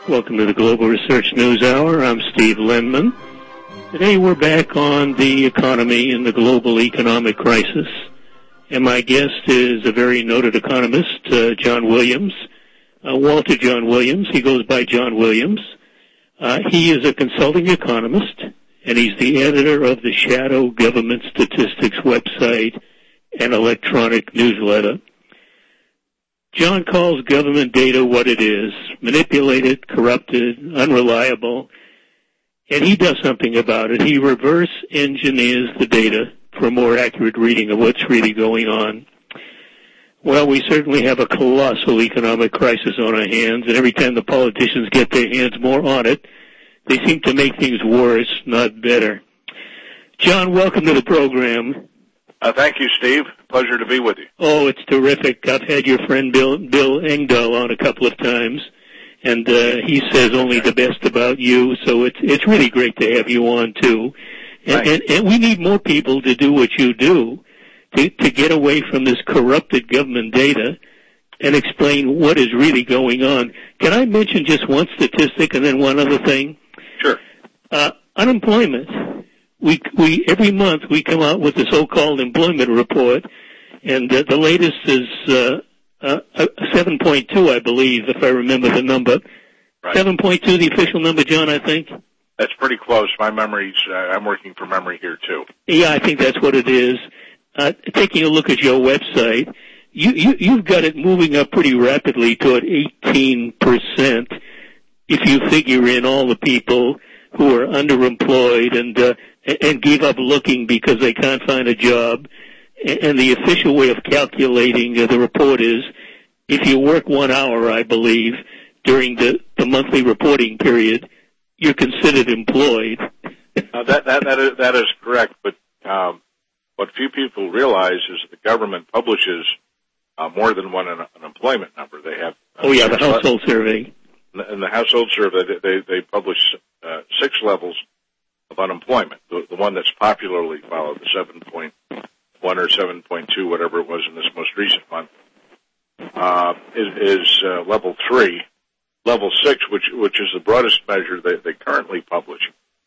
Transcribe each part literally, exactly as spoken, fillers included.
Welcome to the Global Research News Hour. I'm Steve Lindman. Today we're back on the economy and the global economic crisis. And my guest is a very noted economist, uh, John Williams, uh, Walter John Williams. He goes by John Williams. Uh, he is a consulting economist, and he's the editor of the Shadow Government Statistics website and electronic newsletter. John calls government data what it is, manipulated, corrupted, unreliable, and he does something about it. He reverse engineers the data for a more accurate reading of what's really going on. Well, we certainly have a colossal economic crisis on our hands, and every time the politicians get their hands more on it, they seem to make things worse, not better. John, welcome to the program. Uh, thank you, Steve. Pleasure to be with you. Oh, it's terrific. I've had your friend Bill, Bill Engdahl on a couple of times, and uh, he says only the best about you, so it's it's really great to have you on, too. And, and, and we need more people to do what you do, to, to get away from this corrupted government data and explain what is really going on. Can I mention just one statistic and then one other thing? Sure. Uh, unemployment. We, we, every month we come out with the so-called employment report, and uh, the latest is, uh, uh, seven point two, I believe, if I remember the number. Right. seven point two, the official number, John, I think? That's pretty close. My memory's, uh, I'm working from memory here, too. Yeah, I think that's what it is. Uh, taking a look at your website, you, you, you've got it moving up pretty rapidly toward eighteen percent if you figure in all the people who are underemployed and, uh, and give up looking because they can't find a job. And the official way of calculating uh, the report is if you work one hour, I believe, during the, the monthly reporting period, you're considered employed. uh, that, that, that, is, that is correct, but um, what few people realize is that the government publishes uh, more than one un- unemployment number. They have uh, oh, yeah, the household survey. In the household survey, they, they publish uh, six levels of unemployment. The, the one that's popularly followed, the seven point one or seven point two, whatever it was in this most recent one, uh, is, is uh, level three. Level six, which which is the broadest measure they, they currently publish,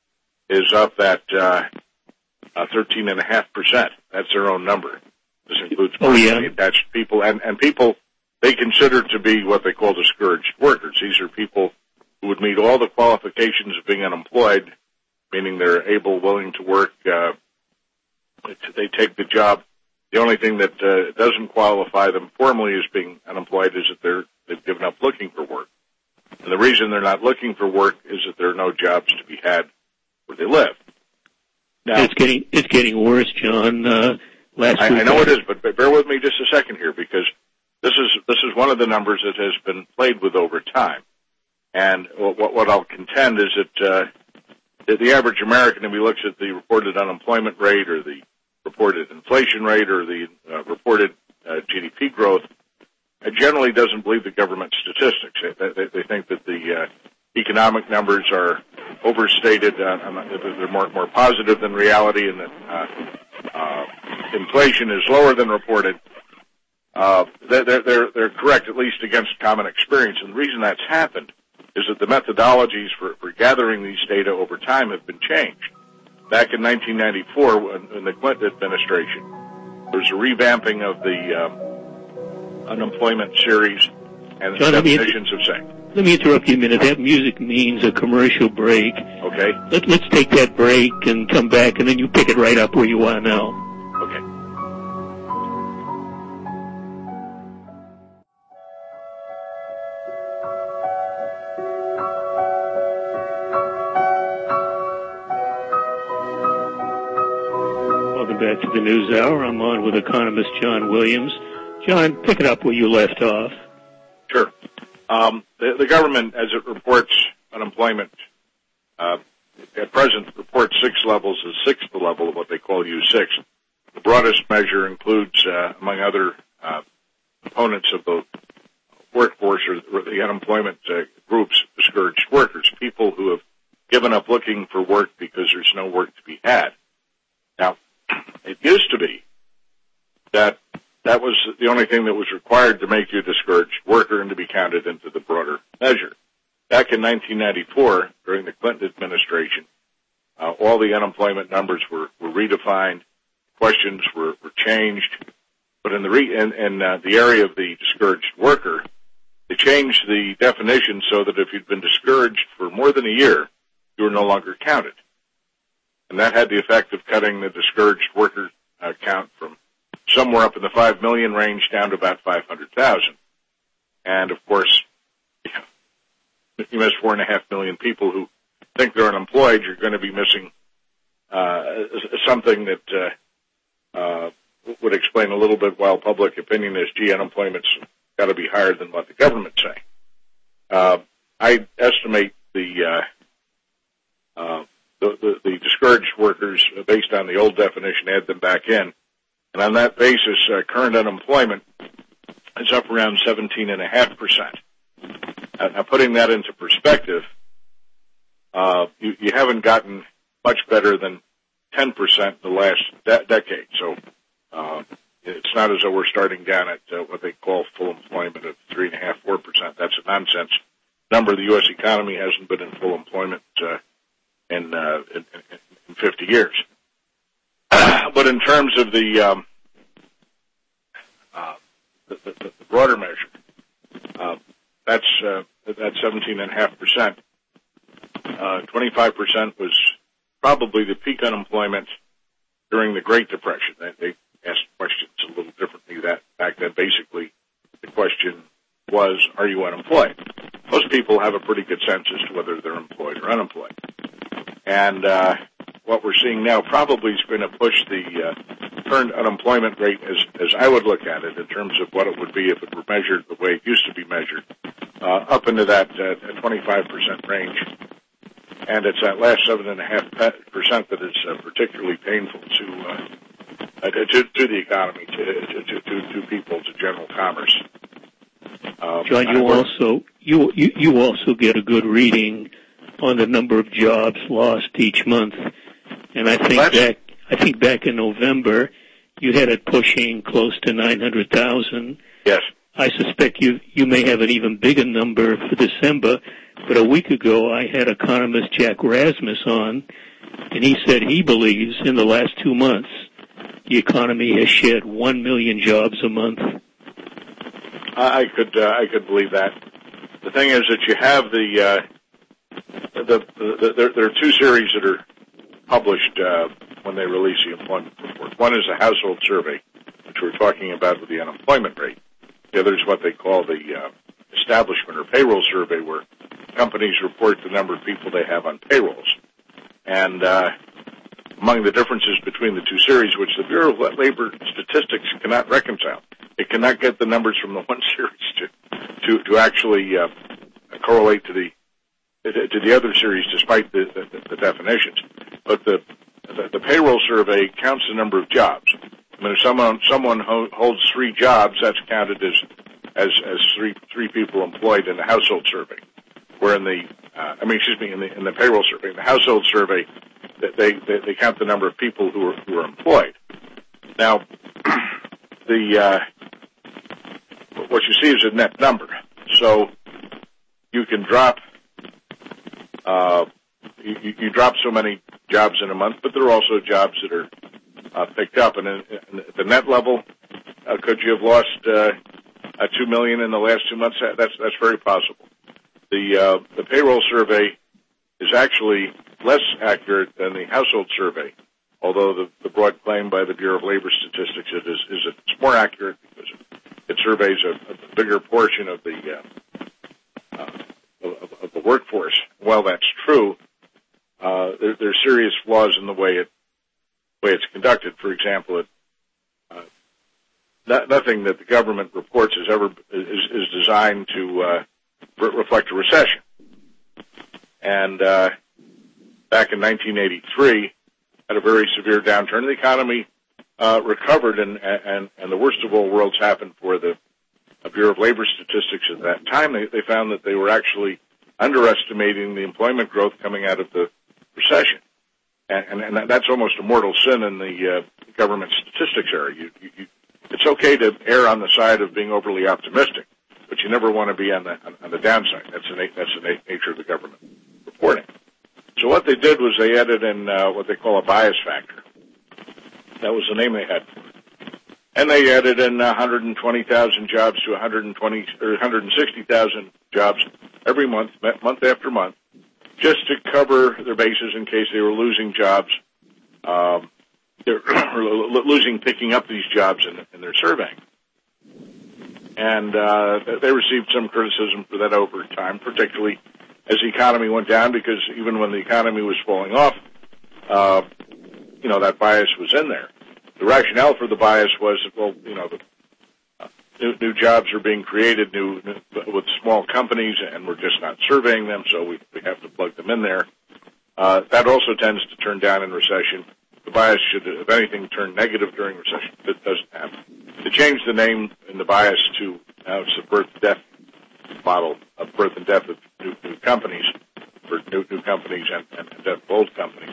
is up at uh, uh, thirteen and a half percent. That's their own number. This includes oh, yeah. attached people and, and people they consider to be what they call discouraged workers. These are people who would meet all the qualifications of being unemployed, meaning they're able, willing to work. Uh, they take the job. The only thing that uh, doesn't qualify them formally as being unemployed is that they're they've given up looking for work. And the reason they're not looking for work is that there are no jobs to be had where they live. Now, it's getting it's getting worse, John. Uh, last I, week, I know it is, but bear with me just a second here, because this is this is one of the numbers that has been played with over time. And what, what I'll contend is that uh, the, the average American, if he looks at the reported unemployment rate or the reported inflation rate or the uh, reported uh, G D P growth, uh, generally doesn't believe the government statistics. They, they, they think that the uh, economic numbers are overstated, uh, they're more, more positive than reality, and that uh, uh, inflation is lower than reported. Uh, they're, they're, they're correct, at least against common experience. And the reason that's happened is that the methodologies for, for gathering these data over time have been changed. Back in nineteen ninety-four, when, in the Clinton administration, there was a revamping of the um, unemployment series and the John, definitions of sex. Let me interrupt you a minute. That music means a commercial break. Okay. Let, let's take that break and come back, and then you pick it right up where you are now. Okay. Welcome back to the News Hour. I'm on with economist John Williams. John, pick it up where you left off. Sure. Um, the, the government, as it reports unemployment, uh, at present reports six levels, the sixth level of what they call U six. The broadest measure includes, uh, among other uh, components of the workforce or the unemployment uh, groups, discouraged workers, people who have given up looking for work because there's no work to be had. Now, it used to be that that was the only thing that was required to make you a discouraged worker and to be counted into the broader measure. back in nineteen ninety-four, during the Clinton administration, uh, all the unemployment numbers were, were redefined, questions were, were changed, but in the re- in, in uh, the area of the discouraged worker, they changed the definition so that if you'd been discouraged for more than a year, you were no longer counted. And that had the effect of cutting the discouraged worker uh, count from somewhere up in the five million range down to about five hundred thousand. And, of course, if you miss four and a half million people who think they're unemployed, you're going to be missing uh, something that uh, uh, would explain a little bit why public opinion is, gee, unemployment's got to be higher than what the government's saying. Uh, I estimate the, uh, uh, the, the the discouraged workers, uh, based on the old definition, add them back in, and on that basis, uh, current unemployment is up around seventeen and a half percent. Now, putting that into perspective, uh, you, you haven't gotten much better than ten percent in the last de- decade. So uh, it's not as though we're starting down at uh, what they call full employment of three and a half, four percent. That's a nonsense number. The U S economy hasn't been in full employment uh, in, uh, in in fifty years. But in terms of the um, uh, the, the, the broader measure, uh, that's uh, that's seventeen and a half percent. Uh, twenty-five percent was probably the peak unemployment during the Great Depression. They, they asked questions a little differently that back then. Basically, the question was, are you unemployed? Most people have a pretty good sense as to whether they're employed or unemployed. And uh, what we're seeing now probably is going to push the uh, current unemployment rate, as, as I would look at it, in terms of what it would be if it were measured the way it used to be measured, uh, up into that uh, twenty-five percent range. And it's that last seven and a half percent that is uh, particularly painful to, uh, to to the economy, to to, to to people, to general commerce. Um, John, you also you, you you also get a good reading on the number of jobs lost each month, and I think That's, back I think back in November you had it pushing close to nine hundred thousand. Yes. I suspect you you may have an even bigger number for December. But a week ago, I had economist Jack Rasmus on, and he said he believes in the last two months the economy has shed one million jobs a month. I could uh, I could believe that. The thing is that you have the uh, the, the, the there, there are two series that are published uh, when they release the employment report. One is a household survey, which we're talking about with the unemployment rate. The other is what they call the uh, establishment or payroll survey, where companies report the number of people they have on payrolls. And uh, among the differences between the two series, which the Bureau of Labor Statistics cannot reconcile, it cannot get the numbers from the one series to to, to actually uh, correlate to the to the other series, despite the, the, the definitions. But the, the the payroll survey counts the number of jobs. I mean, if someone someone holds three jobs, that's counted as as as three three people employed in the household survey. Where in the, uh, I mean, excuse me, in the in the payroll survey, in the household survey, they they, they count the number of people who are who are employed. Now, the uh, what you see is a net number. So you can drop uh, you, you drop so many jobs in a month, but there are also jobs that are uh, picked up. And in, in, at the net level, uh, could you have lost uh, a two million in the last two months? That's that's very possible. The uh, the payroll survey is actually less accurate than the household survey, although the, the broad claim by the Bureau of Labor Statistics is, is that it's more accurate because it surveys a, a bigger portion of the uh, uh, of, of the workforce. While that's true, uh, there, there are serious flaws in the way it way it's conducted. For example, it, uh, not, nothing that the government reports is ever is, is designed to uh, reflect a recession. And uh, back in nineteen eighty-three, had a very severe downturn. The economy uh, recovered, and, and and the worst of all worlds happened for the Bureau of Labor Statistics at that time. They, they found that they were actually underestimating the employment growth coming out of the recession, and, and, and that's almost a mortal sin in the uh, government statistics area. You, you, you, it's okay to err on the side of being overly optimistic. but you never want to be on the on, on the downside. That's the that's the nature of the government reporting. So what they did was they added in uh, what they call a bias factor. That was the name they had, and they added in one hundred twenty thousand jobs to one hundred twenty or one hundred sixty thousand jobs every month, month after month, just to cover their bases in case they were losing jobs. Um, they're losing picking up these jobs in, in their surveying. And uh, they received some criticism for that over time, particularly as the economy went down, because even when the economy was falling off, uh, you know, that bias was in there. The rationale for the bias was, well, you know, the, uh, new, new jobs are being created new, new with small companies, and we're just not surveying them, so we, we have to plug them in there. Uh, that also tends to turn down in recession. The bias should, if anything, turn negative during recession. It doesn't happen. They changed the name in the bias to now it's the birth-death model of birth and death of new, new companies, for new, new companies and, and death of old companies.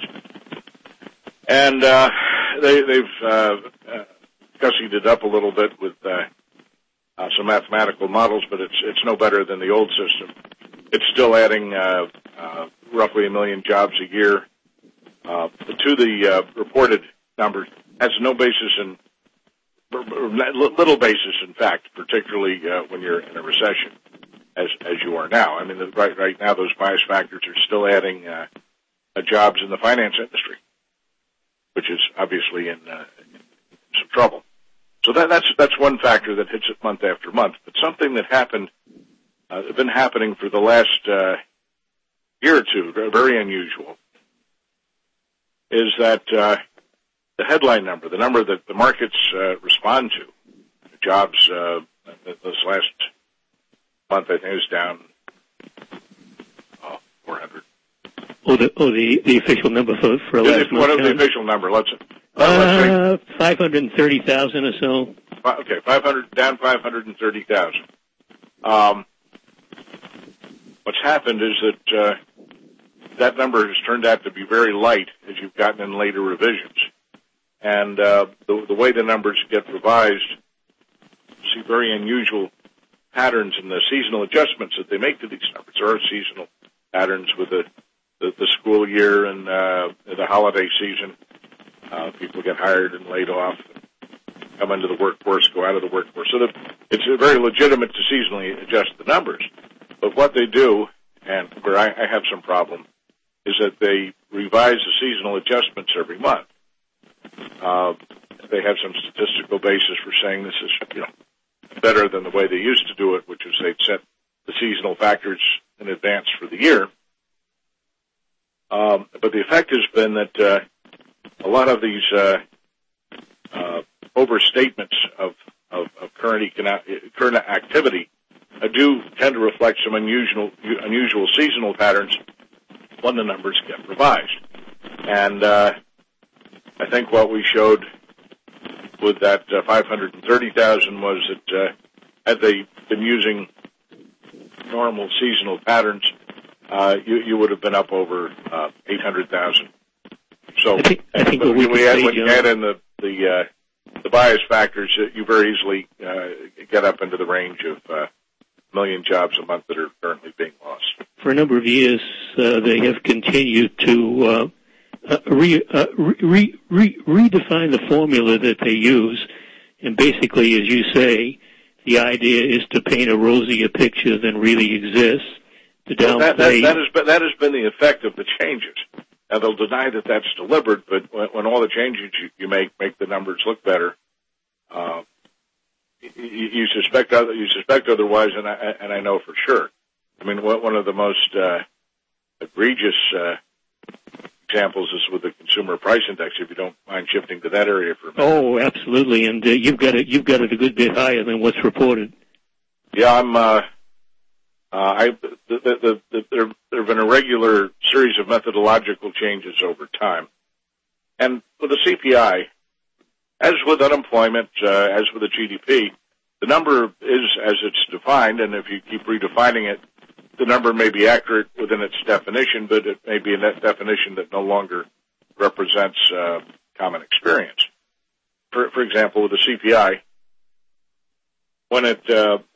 And uh, they, they've uh, uh, gussied it up a little bit with uh, uh, some mathematical models, but it's it's no better than the old system. It's still adding uh, uh, roughly a million jobs a year. Uh, to the uh, reported numbers, has no basis in, little basis in fact, particularly uh, when you're in a recession, as as you are now. I mean, the, right right now those bias factors are still adding uh, uh, jobs in the finance industry, which is obviously in, uh, in some trouble. So that, that's that's one factor that hits it month after month. But something that happened, uh, been happening for the last uh, year or two, very unusual, is that uh, the headline number, the number that the markets uh, respond to, the jobs uh, this last month, I think, is down oh, four hundred. Oh, the oh the, the official number for for yeah, last month. What is the official number? Let's uh, uh let's five hundred thirty thousand or so. Okay, five hundred down five hundred thirty thousand. Um, what's happened is that. Uh, That number has turned out to be very light as you've gotten in later revisions. And uh, the, the way the numbers get revised, you see very unusual patterns in the seasonal adjustments that they make to these numbers. There are seasonal patterns with the, the, the school year and uh, the holiday season. Uh, people get hired and laid off, come into the workforce, go out of the workforce. So that it's very legitimate to seasonally adjust the numbers. But what they do, and where I, I have some problem, is that they revise the seasonal adjustments every month. Uh, they have some statistical basis for saying this is, you know, better than the way they used to do it, which is they'd set the seasonal factors in advance for the year. Um, but the effect has been that uh, a lot of these uh, uh, overstatements of, of, of current, econo- current activity uh, do tend to reflect some unusual, unusual seasonal patterns when the numbers get revised. And uh, I think what we showed with that uh, five hundred thirty thousand was that uh, had they been using normal seasonal patterns, uh, you, you would have been up over uh, eight hundred thousand. So I think, I think what we we add, say, when you add in the the, uh, the bias factors, you very easily uh, get up into the range of uh, million jobs a month that are currently being lost. For a number of years, uh, they have continued to uh, uh, re, uh, re, re, redefine the formula that they use, and basically, as you say, the idea is to paint a rosier picture than really exists. To downplay. Well, that, that, that, has been, that has been the effect of the changes. Now they'll deny that that's deliberate, but when, when all the changes you, you make make the numbers look better. Uh, You suspect other, you suspect otherwise, and I and I know for sure. I mean, one of the most uh, egregious uh, examples is with the consumer price index. If you don't mind shifting to that area for a minute. Oh, absolutely, and uh, you've got it. You've got it a good bit higher than what's reported. Yeah, I'm. Uh, uh, I the, the, the, the, there there have been a regular series of methodological changes over time, and with the C P I. As with unemployment, uh, as with the G D P, the number is as it's defined, and if you keep redefining it, the number may be accurate within its definition, but it may be a net definition that no longer represents uh, common experience. For, for example, with the C P I, when it uh,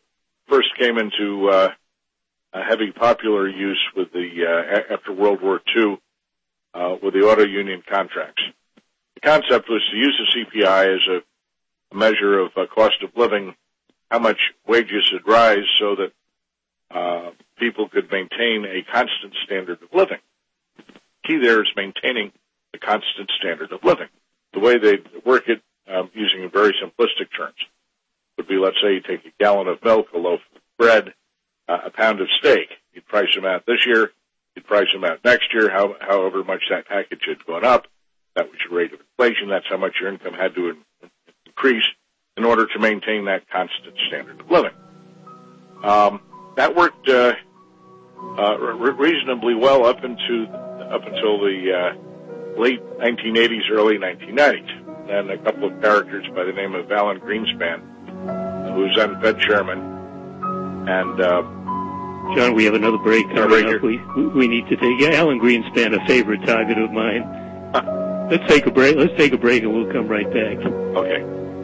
first came into uh, a heavy popular use with the uh, after World War Two uh, with the auto union contracts. The concept was to use the C P I as a, a measure of uh, cost of living, how much wages would rise so that uh, people could maintain a constant standard of living. The key there is maintaining a constant standard of living. The way they work it, um, using very simplistic terms, would be, let's say you take a gallon of milk, a loaf of bread, uh, a pound of steak. You'd price them out this year. You'd price them out next year, how, however much that package had gone up. That was your rate of inflation. That's how much your income had to in, increase in order to maintain that constant standard of living. Um, that worked uh, uh, re- reasonably well up into up until the uh, late nineteen eighties, early nineteen nineties. And a couple of characters by the name of Alan Greenspan, who's then Fed chairman, and uh, John, we have another break coming right up. We we need to take yeah, Alan Greenspan, a favorite target of mine. Huh. Let's take a break. Let's take a break, and we'll come right back. Okay.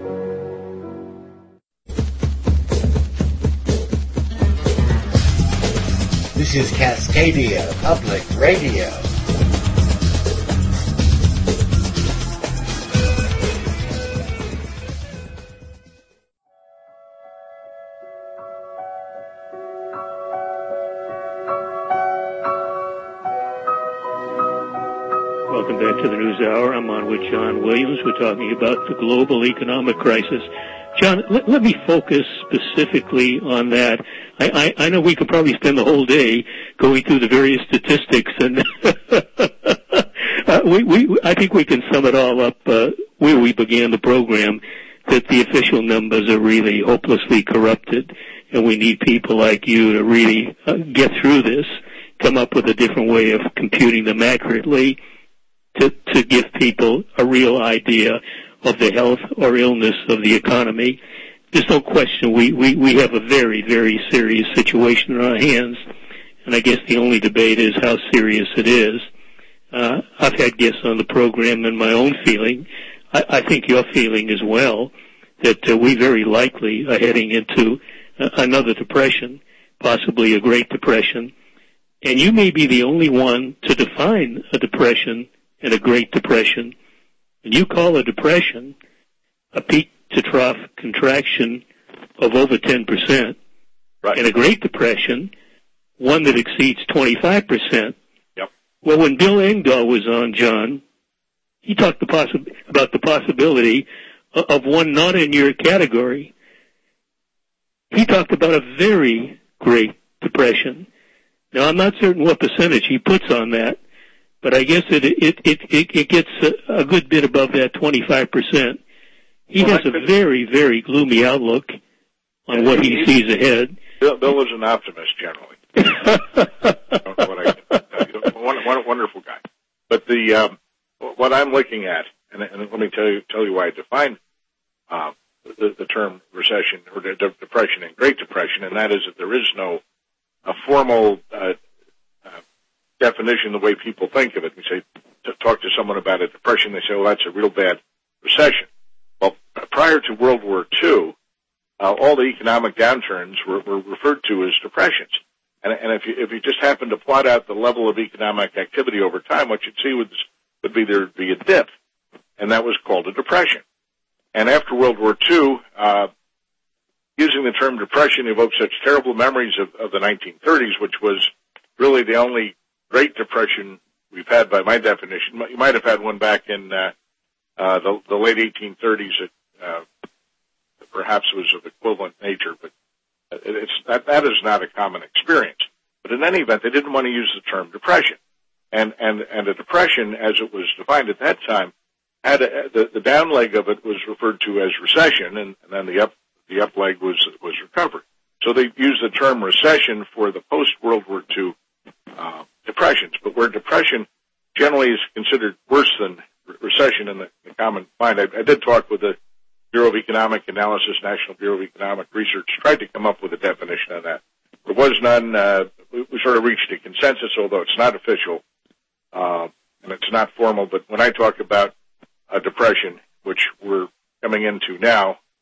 This is Cascadia Public Radio. Welcome back to the News Hour. I'm on with John Williams. We're talking about the global economic crisis. John, let, let me focus specifically on that. I, I, I know we could probably spend the whole day going through the various statistics, and uh, we, we, I think we can sum it all up uh, where we began the program, that the official numbers are really hopelessly corrupted, and we need people like you to really uh, get through this, come up with a different way of computing them accurately, to, to give people a real idea of the health or illness of the economy. There's no question we, we, we have a very, very serious situation in our hands, and I guess the only debate is how serious it is. Uh, I've had guests on the program, and my own feeling, I, I think your feeling as well, that uh, we very likely are heading into uh, another depression, possibly a Great Depression, and you may be the only one to define a depression and a Great Depression. And you call a depression a peak to trough contraction of over ten percent. Right. And a Great Depression, one that exceeds twenty-five percent. Yep. Well, when Bill Engdahl was on, John, he talked the possi- about the possibility of, of one not in your category. He talked about a very Great Depression. Now, I'm not certain what percentage he puts on that, but I guess it it it it, it gets a, a good bit above that twenty-five percent. He well, has a very, very gloomy outlook on what he, he sees ahead. Bill, Bill is an optimist generally. Don't know what I can tell you. One, one wonderful guy. But the um, what I'm looking at, and, and let me tell you tell you why I define uh, the, the term recession or de- depression and Great Depression, and that is that there is no a formal uh, uh, definition the way people think of it. We say to talk to someone about a depression, they say, "Well, that's a real bad recession." Well, prior to World War Two, uh, all the economic downturns were, were referred to as depressions. And, and if you if you just happen to plot out the level of economic activity over time, what you'd see would would be there'd be a dip, and that was called a depression. And after World War Two, uh, using the term depression evokes such terrible memories of, of the nineteen thirties, which was really the only Great Depression we've had by my definition. You might have had one back in uh, uh, the, the late eighteen thirties that uh, perhaps was of equivalent nature, but it's, that, that is not a common experience. But in any event, they didn't want to use the term depression. And, and, and a depression, as it was defined at that time, had a, the, the down leg of it was referred to as recession, and, and then the up the up leg was was recovery. So they used the term recession for the post-World War Two uh, depressions. But where depression generally is considered worse than re- recession in the, the common mind, I, I did talk with the Bureau of Economic Analysis, National Bureau of Economic Research, tried to come up with a definition of that. There was none. Uh, we, we sort of reached a consensus, although it's not official uh, and it's not formal. But when I talk about a depression, which we're coming into now,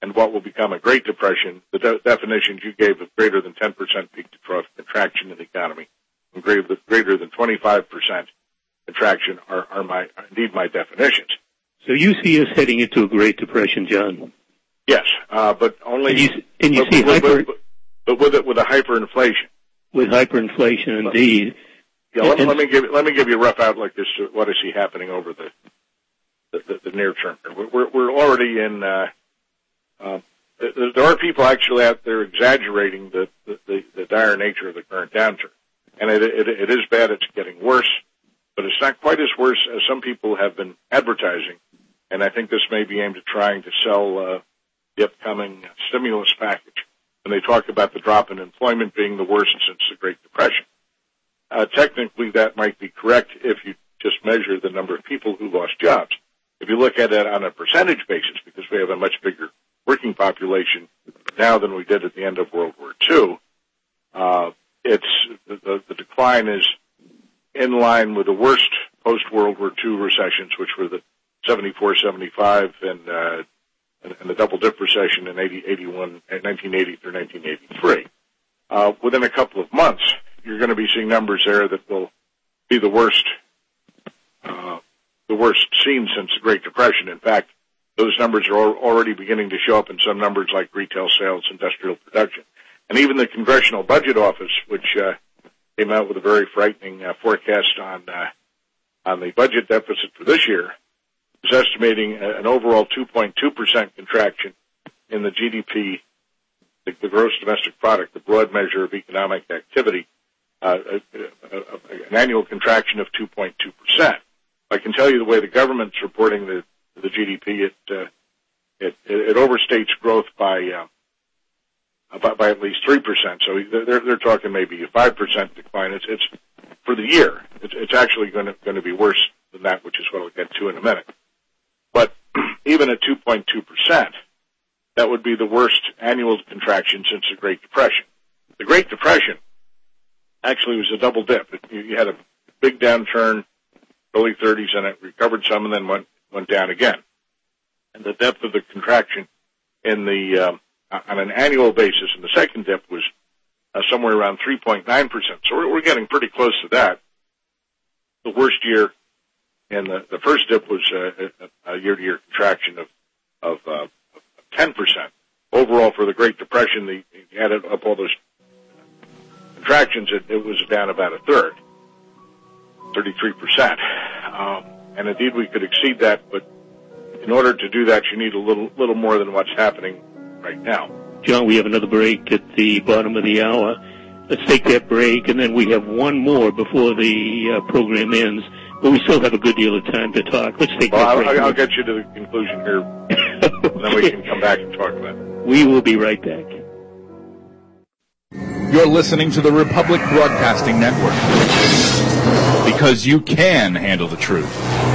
and what will become a Great Depression, the de- definitions you gave of greater than ten percent peak to trough contraction in the economy and greater, greater than twenty-five percent contraction are, are my, are indeed my definitions. So you see us heading into a Great Depression, John? Yes, uh, but only... And you, and you but, see but, hyper... But, but with it, with a hyperinflation. With hyperinflation, indeed. Yeah, let, and, let me give let me give you a rough outlook as to what I see happening over the the, the, the near term. We're we're already in. Uh, uh, there are people actually out there exaggerating the, the, the, the dire nature of the current downturn, and it, it it is bad. It's getting worse, but it's not quite as worse as some people have been advertising. And I think this may be aimed at trying to sell uh, the upcoming stimulus package. And they talk about the drop in employment being the worst since the Great Depression. Uh, technically, that might be correct if you just measure the number of people who lost jobs. If you look at it on a percentage basis, because we have a much bigger working population now than we did at the end of World War Two, uh, it's the, the decline is in line with the worst post-World War Two recessions, which were the seventy-four seventy-five and, uh, and the double-dip recession in eighty, eighty-one, nineteen eighty through nineteen eighty-three. Uh, within a couple of months, you're going to be seeing numbers there that will be the worst, uh, the worst seen since the Great Depression. In fact, those numbers are already beginning to show up in some numbers like retail sales, industrial production. And even the Congressional Budget Office, which, uh, came out with a very frightening, uh, forecast on, uh, on the budget deficit for this year, is estimating an overall two point two percent contraction in the G D P, the, the gross domestic product, the broad measure of economic activity, uh, a, a, a, an annual contraction of two point two percent. I can tell you the way the government's reporting the, the G D P, it, uh, it, it overstates growth by, uh, by, by at least three percent. So they're, they're talking maybe a five percent decline. It's, it's for the year. It's, it's actually going to, going to be worse than that, which is what I'll get to in a minute. But even at two point two percent, that would be the worst annual contraction since the Great Depression. The Great Depression actually was a double dip. It, you had a big downturn, early thirties, and it recovered some and then went, went down again. And the depth of the contraction in the, um, on an annual basis in the second dip was uh, somewhere around three point nine percent. So we're, we're getting pretty close to that. The worst year in the, the first dip was uh, a year-to-year contraction of, of, uh, ten percent. Overall, for the Great Depression, the, you added up all those contractions, it, it was down about a third, thirty-three percent. Um, and indeed, we could exceed that, but in order to do that, you need a little, little more than what's happening right now. John, we have another break at the bottom of the hour. Let's take that break, and then we have one more before the uh, program ends. But we still have a good deal of time to talk. Let's take well, that break. I'll, I'll get you to the conclusion here, okay. And then we can come back and talk about it. We will be right back. You're listening to the Republic Broadcasting Network, because you can handle the truth.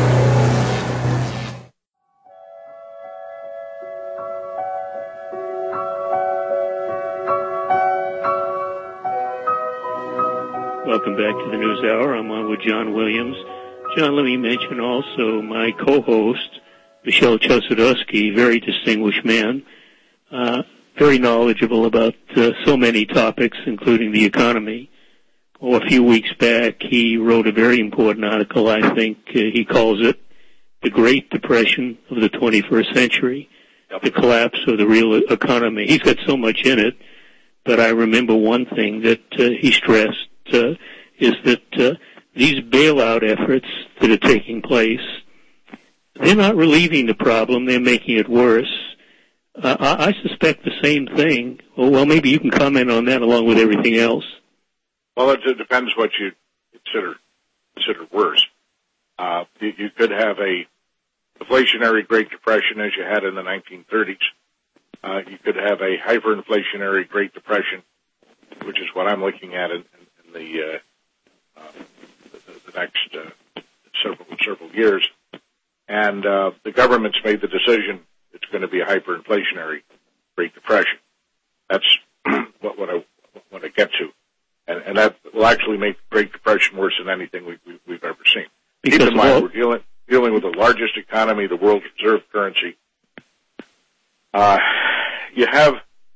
Welcome back to the News Hour. I'm on with John Williams. John, let me mention also my co-host, Michelle Chossudovsky, very distinguished man, uh, very knowledgeable about uh, so many topics, including the economy. Oh, a few weeks back, he wrote a very important article, I think uh, he calls it The Great Depression of the twenty-first century, yep. The collapse of the real economy. He's got so much in it, but I remember one thing that uh, he stressed uh, is that uh, these bailout efforts that are taking place, they're not relieving the problem, they're making it worse. Uh, I, I suspect the same thing. Oh, well, maybe you can comment on that along with everything else. Well, it, it depends what you consider consider worse. Uh, you, you could have a inflationary Great Depression as you had in the nineteen thirties. Uh, you could have a hyperinflationary Great Depression, which is what I'm looking at in, in, in the, uh, uh, the, the next uh, several several years. And uh, the government's made the decision it's going to be a hyperinflationary Great Depression. That's what, what I want to get to. And, and that will actually make the Great Depression worse than anything we, we, we've ever seen. Because Keep in mind, well, we're dealing, dealing with the largest economy, the world's reserve currency. Uh, you have,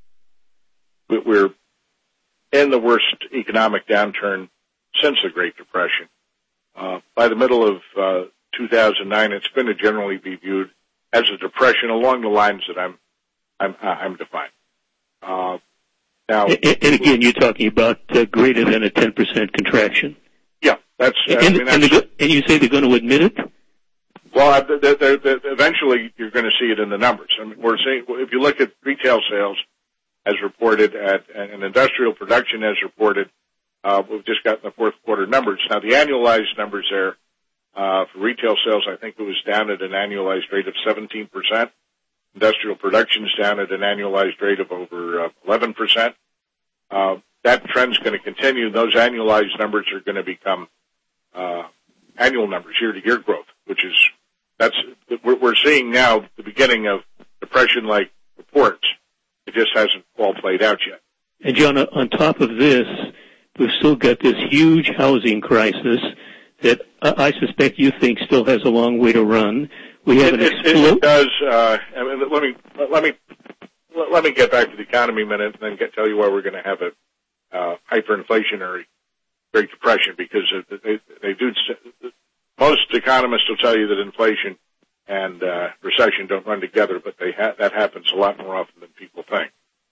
we're in the worst economic downturn since the Great Depression. Uh, by the middle of uh, two thousand nine, it's going to generally be viewed as a depression along the lines that I'm I'm, I'm defining. Uh, now, and, and again, you're talking about uh, greater than a ten percent contraction. Yeah, that's. And, I mean, that's and, the, and you say they're going to admit it? Well, they're, they're, they're, eventually you're going to see it in the numbers. I mean, we're seeing, if you look at retail sales as reported at, and industrial production as reported, uh, we've just gotten the fourth quarter numbers. Now, the annualized numbers there, uh, for retail sales, I think it was down at an annualized rate of seventeen percent. Industrial production is down at an annualized rate of over uh, eleven percent. Uh, that trend's going to continue. Those annualized numbers are going to become, uh, annual numbers, year-to-year growth, which is, that's, we're, we're seeing now the beginning of depression-like reports. It just hasn't all played out yet. And John, on top of this, we've still got this huge housing crisis that I suspect you think still has a long way to run. We have it, an it, explosion. It does. Uh, I mean, let me let me let me get back to the economy a minute, and then get, tell you why we're going to have a uh, hyperinflationary Great Depression, because they, they do. Most economists will tell you that inflation and uh, recession don't run together, but they ha- that happens a lot more often than people think.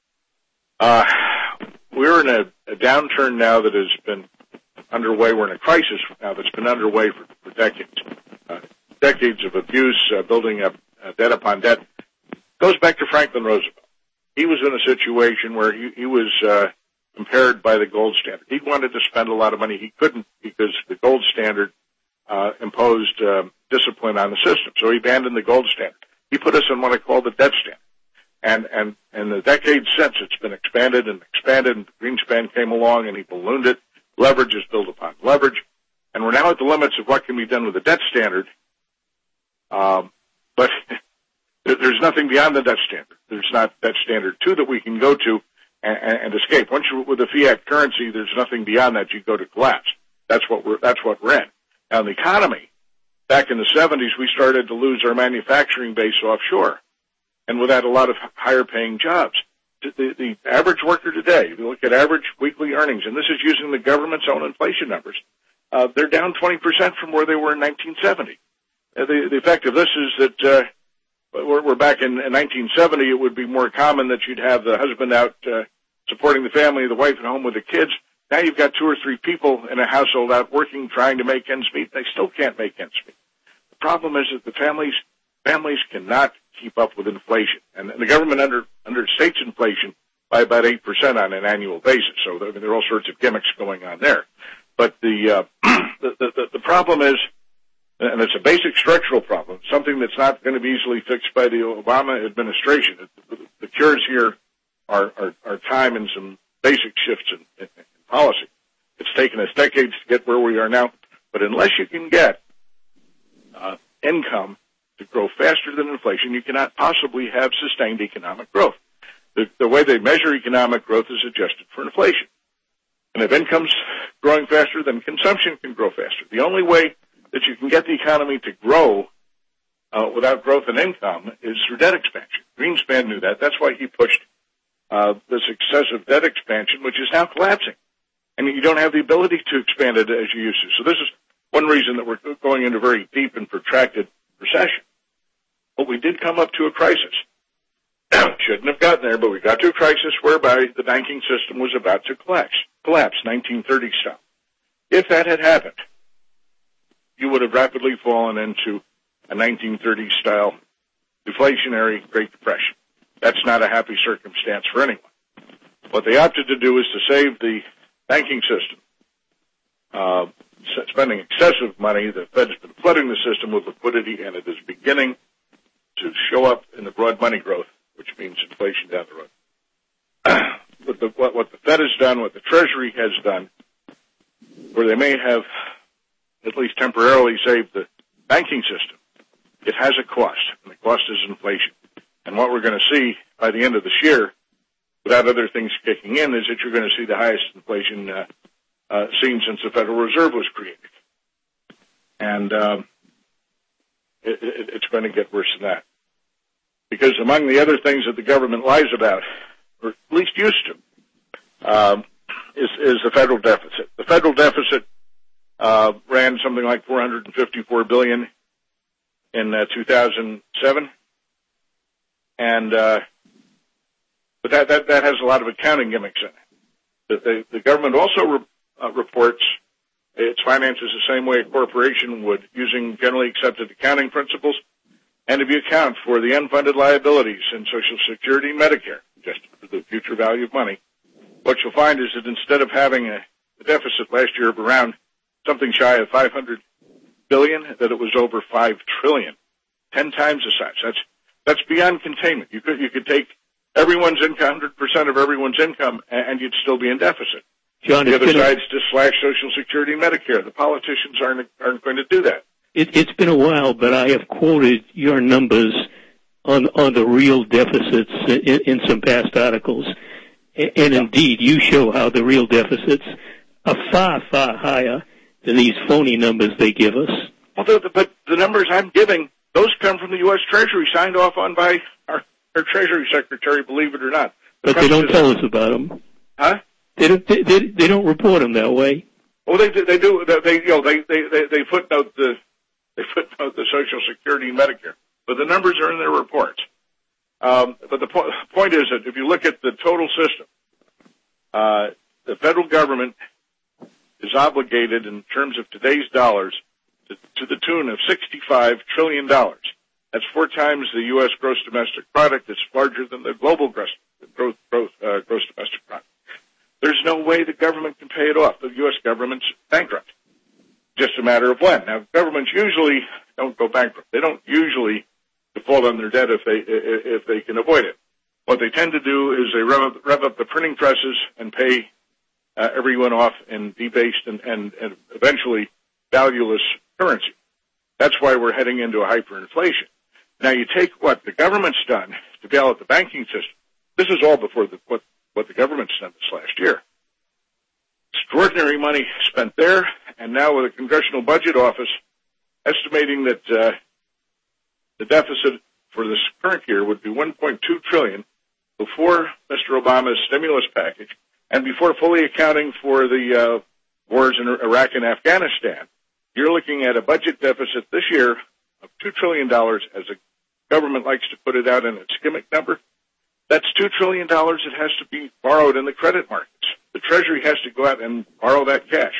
Uh, we're in a, a downturn now that has been underway. We're in a crisis now that's been underway for, for decades. Uh, decades of abuse, uh, building up uh, debt upon debt. Goes back to Franklin Roosevelt. He was in a situation where he, he was uh, impaired by the gold standard. He wanted to spend a lot of money. He couldn't because the gold standard uh, imposed uh, discipline on the system. So he abandoned the gold standard. He put us in what I call the debt standard. And, and, and the decades since, it's been expanded and expanded, and Greenspan came along and he ballooned it. Leverage is built upon leverage. And we're now at the limits of what can be done with the debt standard. Um, but there's nothing beyond the debt standard. There's not debt standard two that we can go to and, and escape. Once you're with the fiat currency, there's nothing beyond that. You go to collapse. That's what we're, that's what we're in. Now, in the economy, back in the seventies, we started to lose our manufacturing base offshore. And with that, a lot of higher paying jobs. The, the, the average worker today, if you look at average weekly earnings, and this is using the government's own inflation numbers, uh, they're down twenty percent from where they were in nineteen seventy. Uh, the, the effect of this is that, uh, we're, we're back in, in nineteen seventy, it would be more common that you'd have the husband out, uh, supporting the family, the wife at home with the kids. Now you've got two or three people in a household out working, trying to make ends meet. They still can't make ends meet. The problem is that the families, families cannot keep up with inflation. And the government under, understates inflation by about eight percent on an annual basis. So I mean, there are all sorts of gimmicks going on there. But the, uh, the, the, the problem is, and it's a basic structural problem, something that's not going to be easily fixed by the Obama administration. The, the cures here are, are, are time and some basic shifts in, in, in policy. It's taken us decades to get where we are now. But unless you can get uh, income to grow faster than inflation, you cannot possibly have sustained economic growth. The, the way they measure economic growth is adjusted for inflation. And if income's growing faster, then consumption can grow faster. The only way that you can get the economy to grow uh, without growth in income is through debt expansion. Greenspan knew that. That's why he pushed uh, this excessive debt expansion, which is now collapsing. I mean, you don't have the ability to expand it as you used to. So this is one reason that we're going into very deep and protracted recession. But we did come up to a crisis. Shouldn't have gotten there, but we got to a crisis whereby the banking system was about to collapse, collapse, nineteen thirty style. If that had happened, you would have rapidly fallen into a nineteen thirty style deflationary Great Depression. That's not a happy circumstance for anyone. What they opted to do is to save the banking system, uh, spending excessive money. The Fed's been flooding the system with liquidity, and it is beginning to show up in the broad money growth, which means inflation down the road. But the, what, what the Fed has done, what the Treasury has done, where they may have at least temporarily saved the banking system, it has a cost, and the cost is inflation. And what we're going to see by the end of this year, without other things kicking in, is that you're going to see the highest inflation uh, uh, seen since the Federal Reserve was created. And um, it, it, it's going to get worse than that. because among the other things that the government lies about, or at least used to, um, is, is the federal deficit. The federal deficit uh, ran something like four hundred fifty-four billion dollars in uh, two thousand seven, and uh, but that, that that has a lot of accounting gimmicks in it. The, the, the government also re, uh, reports its finances the same way a corporation would, using generally accepted accounting principles. And if you account for the unfunded liabilities in Social Security and Medicare, just for the future value of money, what you'll find is that instead of having a, a deficit last year of around something shy of five hundred billion dollars, that it was over five trillion dollars, ten times the size. That's that's beyond containment. You could you could take everyone's income, one hundred percent of everyone's income, and you'd still be in deficit. John, the other been side's to slash Social Security and Medicare. The politicians aren't aren't going to do that. It, it's been a while, but I have quoted your numbers on on the real deficits in, in some past articles, and, and indeed, you show how the real deficits are far, far higher than these phony numbers they give us. Well, the, the, but the numbers I'm giving, those come from the U S Treasury, signed off on by our, our Treasury Secretary, believe it or not. The but they don't tell us about them. Huh? They don't. They, they, they don't report them that way. Well, they they do. They you know they they they, they footnote the they footnote the Social Security and Medicare, but the numbers are in their reports. Um, but the po- point is that if you look at the total system, uh, the federal government is obligated in terms of today's dollars to, to the tune of sixty-five trillion dollars. That's four times the U S gross domestic product. It's larger than the global gross gross, gross, uh, gross domestic product. There's no way the government can pay it off. The U S government's bankrupt. Just a matter of when. Now, governments usually don't go bankrupt. They don't usually default on their debt if they if they can avoid it. What they tend to do is they rev up, rev up the printing presses and pay uh, everyone off in debased and, and, and eventually valueless currency. That's why we're heading into a hyperinflation. Now, you take what the government's done to bail out the banking system. This is all before the, what, what the government's done this last year. Extraordinary money spent there, and now with the Congressional Budget Office estimating that uh, the deficit for this current year would be one point two trillion dollars before Mister Obama's stimulus package and before fully accounting for the uh, wars in Iraq and Afghanistan. You're looking at a budget deficit this year of two trillion dollars, as the government likes to put it out in its gimmick number. That's two trillion dollars that has to be borrowed in the credit markets. The Treasury has to go out and borrow that cash.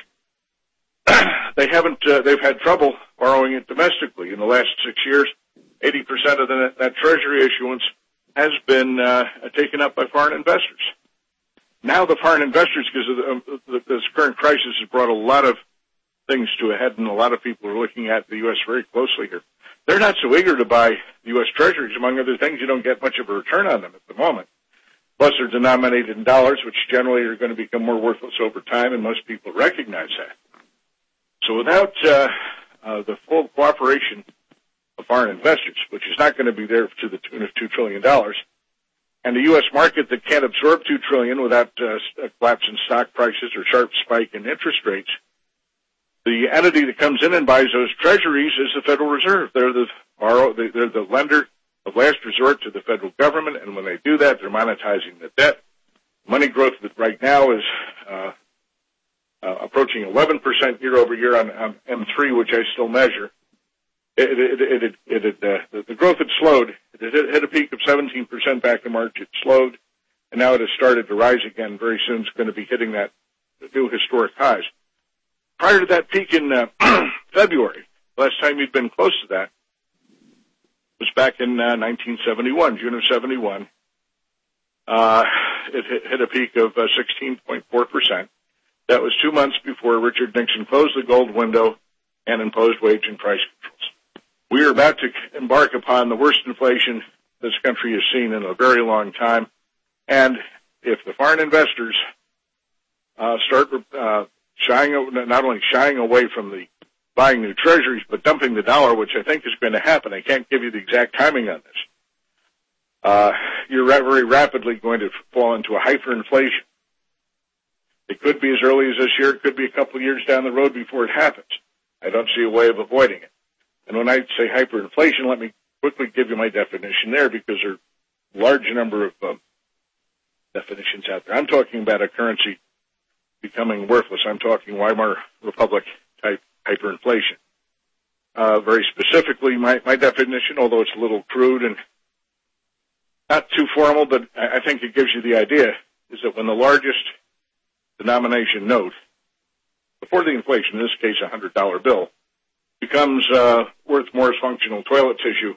they haven't, uh, they've had trouble borrowing it domestically. In the last six years, eighty percent of the, that Treasury issuance has been uh, taken up by foreign investors. Now the foreign investors, because of the, uh, this current crisis, has brought a lot of things to a head, and a lot of people are looking at the U S very closely here. They're not so eager to buy U S Treasuries. Among other things, you don't get much of a return on them at the moment. Plus, they're denominated in dollars, which generally are going to become more worthless over time, and most people recognize that. So without uh, uh, the full cooperation of foreign investors, which is not going to be there to the tune of two trillion dollars, and the U S market that can't absorb two trillion dollars without uh, a collapse in stock prices or sharp spike in interest rates, the entity that comes in and buys those treasuries is the Federal Reserve. They're the borrow, they're the lender of last resort to the federal government, and when they do that, they're monetizing the debt. Money growth right now is uh, uh, approaching eleven percent year over year on, on M three, which I still measure. It, it, it, it, it, it, uh, the, the growth had slowed. It hit, hit a peak of seventeen percent back in March. It slowed, and now it has started to rise again. Very soon it's going to be hitting that new historic highs. Prior to that peak in uh, February, the last time you'd been close to that was back in uh, nineteen seventy-one, June of seventy-one. Uh, it hit, hit a peak of uh, sixteen point four percent. That was two months before Richard Nixon closed the gold window and imposed wage and price controls. We are about to embark upon the worst inflation this country has seen in a very long time. And if the foreign investors uh, start uh, shying, not only shying away from the buying new treasuries, but dumping the dollar, which I think is going to happen. I can't give you the exact timing on this. Uh, you're very rapidly going to fall into a hyperinflation. It could be as early as this year. It could be a couple of years down the road before it happens. I don't see a way of avoiding it. And when I say hyperinflation, let me quickly give you my definition there because there are a large number of um, definitions out there. I'm talking about a currency becoming worthless. I'm talking Weimar Republic type hyperinflation. Uh, very specifically, my, my definition, although it's a little crude and not too formal, but I think it gives you the idea, is that when the largest denomination note, before the inflation, in this case a one hundred dollar bill, becomes uh, worth more as functional toilet tissue,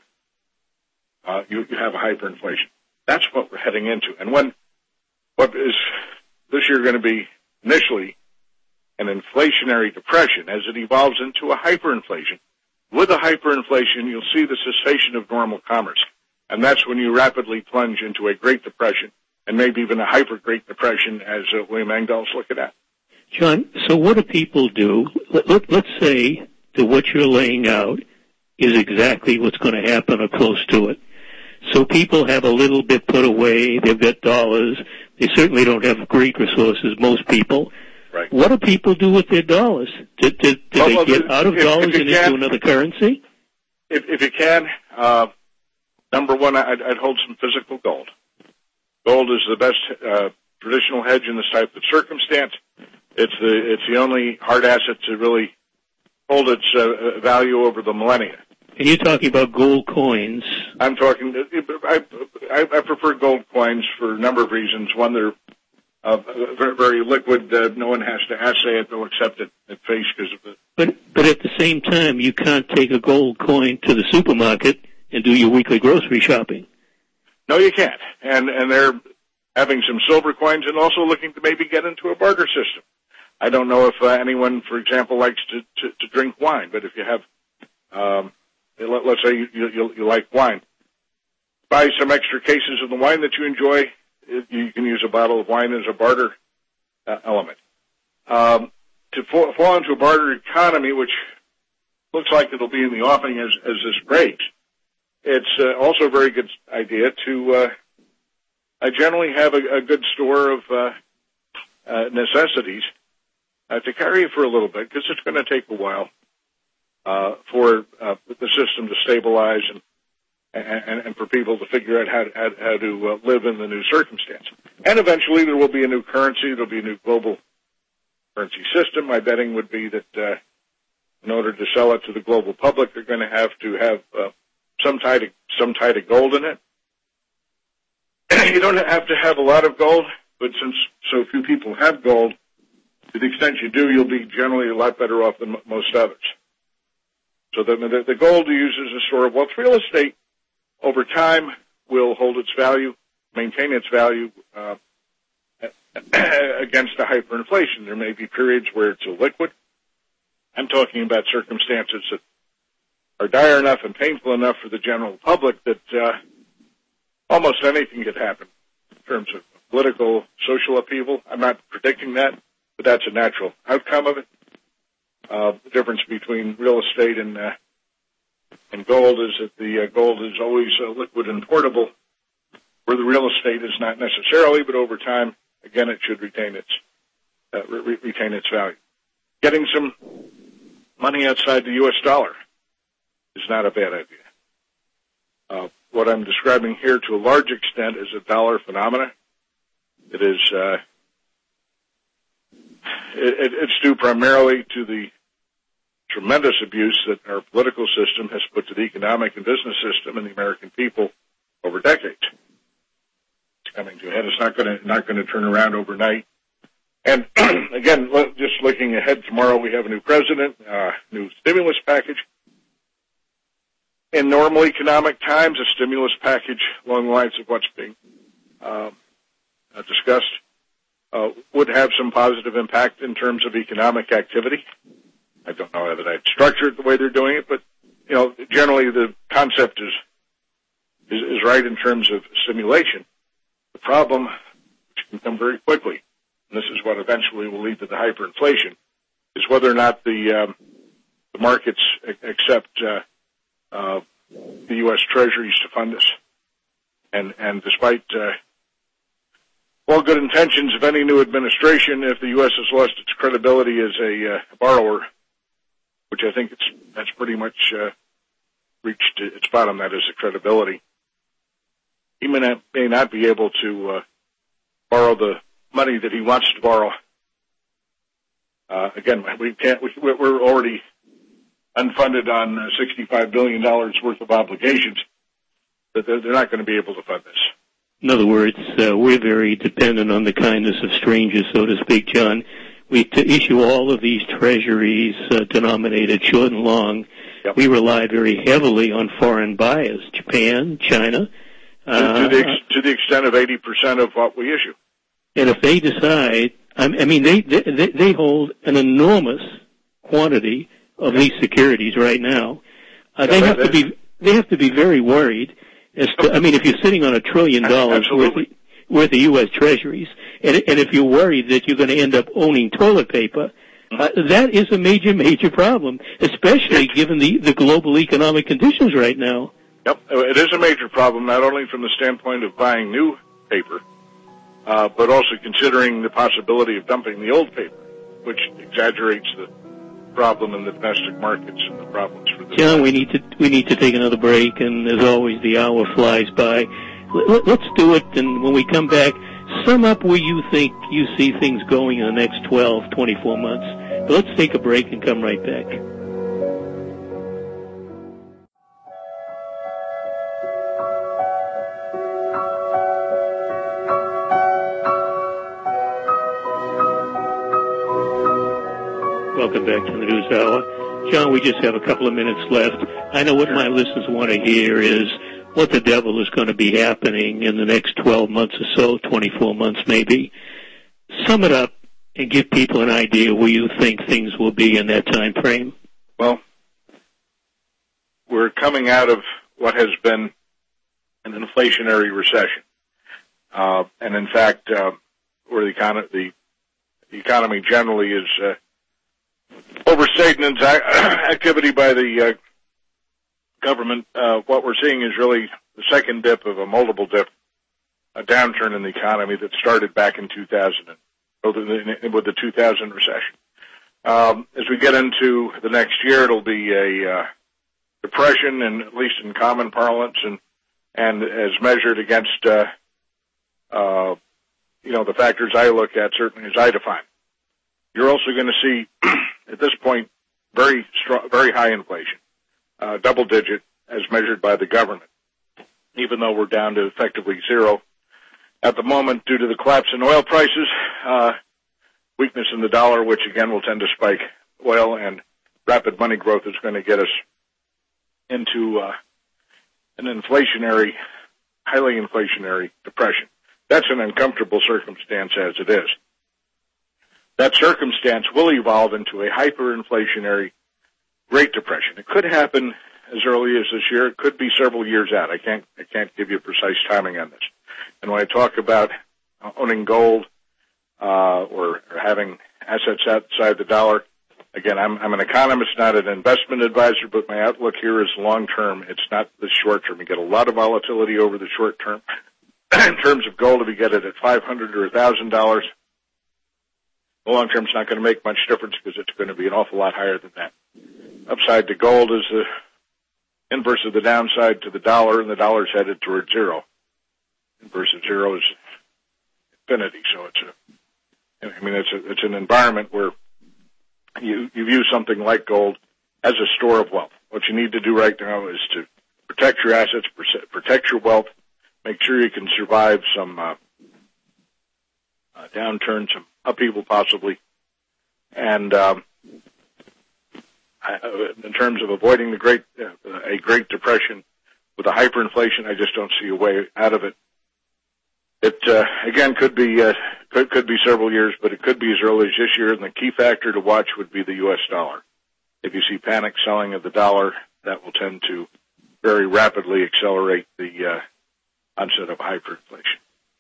uh, you, you have a hyperinflation. That's what we're heading into. And when what is this year going to be initially an inflationary depression, as it evolves into a hyperinflation. With a hyperinflation, you'll see the cessation of normal commerce. And that's when you rapidly plunge into a Great Depression, and maybe even a hyper-Great Depression, as uh, William Engdahl's looking at. John, so what do people do? Let, let, let's say that what you're laying out is exactly what's going to happen or close to it. So people have a little bit put away. They've got dollars. They certainly don't have great resources, most people. Right. What do people do with their dollars? Do, do, do well, they well, get out of if, dollars if and can, into another currency? If, if you can, uh, number one, I'd, I'd hold some physical gold. Gold is the best uh, traditional hedge in this type of circumstance. It's the it's the only hard asset to really hold its uh, value over the millennia. And you're talking about gold coins. I'm talking. I, I, I prefer gold coins for a number of reasons. One, they're uh, very, very liquid. Uh, no one has to assay it; they'll accept it at face because of it. But but at the same time, you can't take a gold coin to the supermarket and do your weekly grocery shopping. No, you can't. And and they're having some silver coins and also looking to maybe get into a barter system. I don't know if uh, anyone, for example, likes to, to, to drink wine, but if you have, um, let, let's say you, you, you like wine, buy some extra cases of the wine that you enjoy. You can use a bottle of wine as a barter uh, element. Um, to fall, fall into a barter economy, which looks like it'll be in the offing as, as this breaks, it's uh, also a very good idea to uh, I generally have a, a good store of uh, uh, necessities uh, to carry for a little bit, because it's going to take a while uh, for uh, the system to stabilize and, and and for people to figure out how to, how, how to uh, live in the new circumstance. And eventually there will be a new currency. There will be a new global currency system. My betting would be that uh, in order to sell it to the global public, they're going to have to have uh, some type of, some type of gold in it. You don't have to have a lot of gold, but since so few people have gold, to the extent you do, you'll be generally a lot better off than most others. So the, the, the gold you use as a store of wealth. Real estate, over time, will hold its value, maintain its value uh, against a hyperinflation. There may be periods where it's illiquid. I'm talking about circumstances that are dire enough and painful enough for the general public that uh, almost anything could happen in terms of political, social upheaval. I'm not predicting that, but that's a natural outcome of it. Uh, the difference between real estate and uh, and gold is that the uh, gold is always uh, liquid and portable, where the real estate is not necessarily, but over time, again, it should retain its uh, re- retain its value. Getting some money outside the U S dollar is not a bad idea. Uh, what I'm describing here to a large extent is a dollar phenomena. It is uh, it, it's due primarily to the tremendous abuse that our political system has put to the economic and business system and the American people over decades. It's coming to a head. It's not going to not going to turn around overnight. And again, just looking ahead, tomorrow we have a new president, uh, new stimulus package. In normal economic times, a stimulus package along the lines of what's being uh, discussed uh, would have some positive impact in terms of economic activity. I don't know that I'd structure it the way they're doing it, but you know, generally the concept is is, is right in terms of stimulation. The problem, which can come very quickly, and this is what eventually will lead to the hyperinflation, is whether or not the um, the markets accept uh, uh, the U S Treasuries to fund us. And and despite uh, all good intentions of any new administration, if the U S has lost its credibility as a uh, borrower, which I think it's that's pretty much uh, reached its bottom, that is the credibility. He may not, may not be able to uh, borrow the money that he wants to borrow. Uh, again, we can't. We, we're already unfunded on uh, sixty-five billion dollars worth of obligations. That they're, they're not going to be able to fund this. In other words, uh, we're very dependent on the kindness of strangers, so to speak, John. We to issue all of these treasuries uh, denominated short and long. Yep. We rely very heavily on foreign buyers, Japan, China. Uh, to, the ex- to the extent of eighty percent of what we issue. And if they decide, I mean, they they, they hold an enormous quantity of these securities right now. Uh, they have to be they have to be very worried. As to, I mean, if you're sitting on a trillion dollars worth of, worth of U S Treasuries, and, and if you're worried that you're going to end up owning toilet paper, uh, that is a major, major problem, especially given the, the global economic conditions right now. Yep, it is a major problem, not only from the standpoint of buying new paper, uh, but also considering the possibility of dumping the old paper, which exaggerates the problem in the domestic markets and the problems for the... John, we need to we need to take another break, and as always, the hour flies by. Let, let's do it, and when we come back, sum up where you think you see things going in the next twelve, twenty-four months. But let's take a break and come right back. Welcome back to the News Hour. John, we just have a couple of minutes left. I know what my listeners want to hear is what the devil is going to be happening in the next twelve months or so, twenty-four months maybe. Sum it up and give people an idea where you think things will be in that time frame. Well, we're coming out of what has been an inflationary recession. Uh, and in fact, uh, where the economy, the, the economy generally is uh, overstated in its activity by the uh, government. Uh, what we're seeing is really the second dip of a multiple dip, a downturn in the economy that started back in two thousand, with the two thousand recession. Um, as we get into the next year, it'll be a uh, depression, and at least in common parlance, and and as measured against, uh, uh, you know, the factors I look at, certainly as I define. You're also going to see, at this point, very strong, very high inflation, uh, double digit as measured by the government, even though we're down to effectively zero at the moment due to the collapse in oil prices, uh, weakness in the dollar, which again will tend to spike oil, and rapid money growth is going to get us into uh, an inflationary, highly inflationary depression. That's an uncomfortable circumstance as it is. That circumstance will evolve into a hyperinflationary Great Depression. It could happen as early as this year. It could be several years out. I can't, I can't give you precise timing on this. And when I talk about owning gold, uh, or, or having assets outside the dollar, again, I'm, I'm an economist, not an investment advisor, but my outlook here is long term. It's not the short term. You get a lot of volatility over the short term. In terms of gold, if you get it at five hundred dollars or one thousand dollars, the long term is not going to make much difference because it's going to be an awful lot higher than that. Upside to gold is the inverse of the downside to the dollar, and the dollar's headed towards zero. Inverse of zero is infinity. So it's a, I mean, it's a, it's an environment where you, you view something like gold as a store of wealth. What you need to do right now is to protect your assets, protect your wealth, make sure you can survive some uh, uh, downturn, some upheaval possibly, and um, I, in terms of avoiding the great uh, a Great Depression with a hyperinflation, I just don't see a way out of it. It uh, again could be uh, could could be several years, but it could be as early as this year. And the key factor to watch would be the U S dollar. If you see panic selling of the dollar, that will tend to very rapidly accelerate the uh, onset of hyperinflation.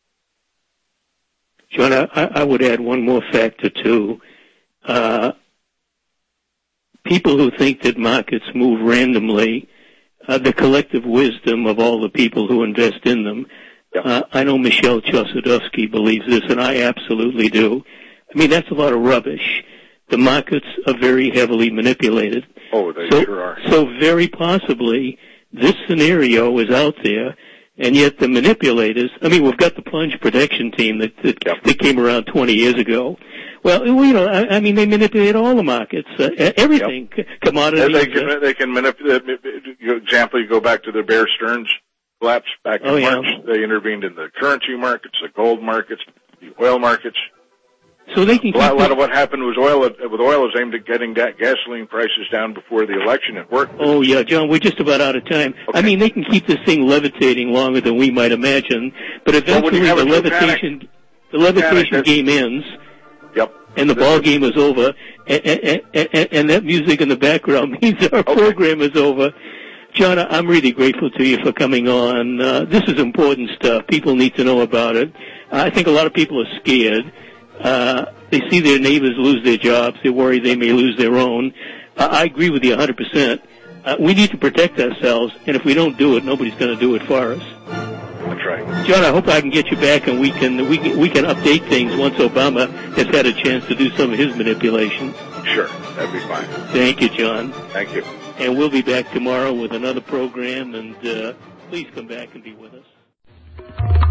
John, I, I would add one more factor, too. Uh, people who think that markets move randomly, uh, the collective wisdom of all the people who invest in them, yep. uh, I know Michelle Chossudovsky believes this, and I absolutely do. I mean, that's a lot of rubbish. The markets are very heavily manipulated. Oh, they so, sure are. So very possibly this scenario is out there, and yet the manipulators, I mean, we've got the plunge protection team that, that, yep. that came around twenty years ago. Well, you know, I, I mean, they manipulate all the markets, uh, everything, yep. commodities. They can, uh, they can manipulate, for example, you go back to the Bear Stearns collapse back in oh, March. Yeah. They intervened in the currency markets, the gold markets, the oil markets. So they can a lot, keep a lot of what happened was oil. With oil, is aimed at getting that gasoline prices down before the election. It worked. Oh yeah, John, we're just about out of time. Okay. I mean, they can keep this thing levitating longer than we might imagine, but eventually well, the levitation, panic, the levitation panic, game ends. Yep. And the ball game is over, and, and, and, and that music in the background means our okay. program is over. John, I'm really grateful to you for coming on. Uh, this is important stuff. People need to know about it. I think a lot of people are scared. Uh, they see their neighbors lose their jobs. They worry they may lose their own. Uh, I agree with you one hundred percent. Uh, we need to protect ourselves, and if we don't do it, nobody's going to do it for us. That's right. John, I hope I can get you back and we can we can, we can update things once Obama has had a chance to do some of his manipulations. Sure, that'd be fine. Thank you, John. Thank you. And we'll be back tomorrow with another program, and uh, please come back and be with us.